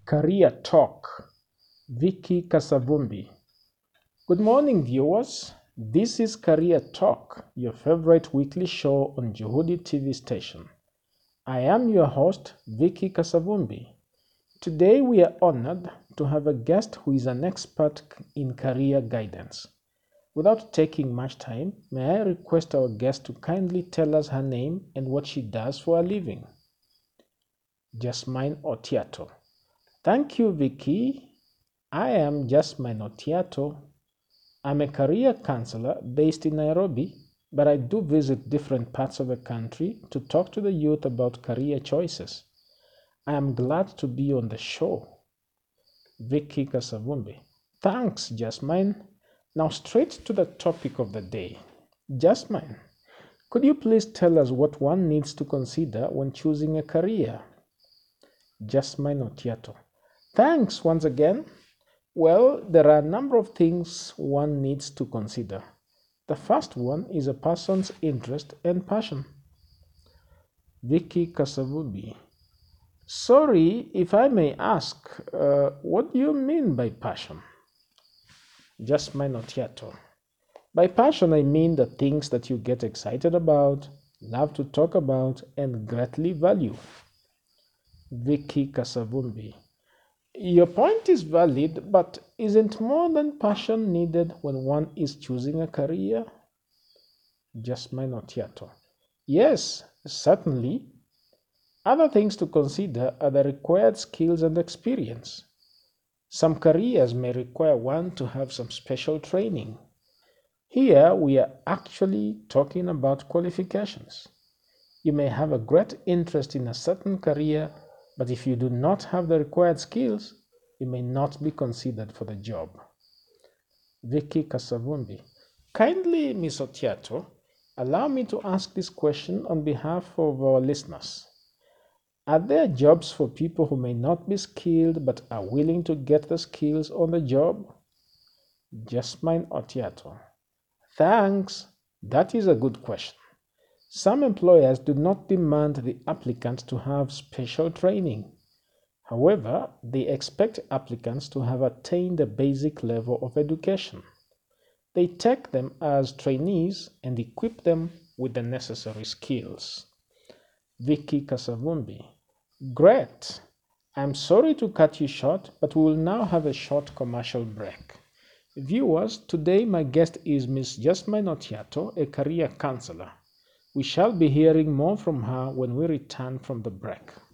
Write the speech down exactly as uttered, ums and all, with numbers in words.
Career Talk, Vicky Kasavumbi. Good morning, viewers. This is Career Talk, your favorite weekly show on Juhudi T V station. I am your host, Vicky Kasavumbi. Today we are honored to have a guest who is an expert in career guidance. Without taking much time, may I request our guest to kindly tell us her name and what she does for a living? Jasmine Otiato. Thank you, Vicky. I am Jasmine Otiato. I'm a career counselor based in Nairobi, but I do visit different parts of the country to talk to the youth about career choices. I am glad to be on the show. Vicky Kasavumbi. Thanks, Jasmine. Now, straight to the topic of the day. Jasmine, could you please tell us what one needs to consider when choosing a career? Jasmine Otiato. Thanks once again. Well, there are a number of things one needs to consider. The first one is a person's interest and passion. Vicky Kasavubi. Sorry, if I may ask, uh, what do you mean by passion? Jasmine Otiato. By passion, I mean the things that you get excited about, love to talk about, and greatly value. Vicky Kasavumbi. Your point is valid, but isn't more than passion needed when one is choosing a career? Jasmine Otiato. Yes, certainly. Other things to consider are the required skills and experience. Some careers may require one to have some special training. Here we are actually talking about qualifications. You may have a great interest in a certain career, but if you do not have the required skills, you may not be considered for the job. Vicky Kasavumbi. Kindly, Miss Otiato, allow me to ask this question on behalf of our listeners. Are there jobs for people who may not be skilled but are willing to get the skills on the job? Jasmine Otiato. Thanks. That is a good question. Some employers do not demand the applicant to have special training. However, they expect applicants to have attained a basic level of education. They take them as trainees and equip them with the necessary skills. Vicky Kasavumbi. Great. I'm sorry to cut you short, but we will now have a short commercial break. Viewers, today my guest is Miss Jasmine Otiato, a career counselor. We shall be hearing more from her when we return from the break.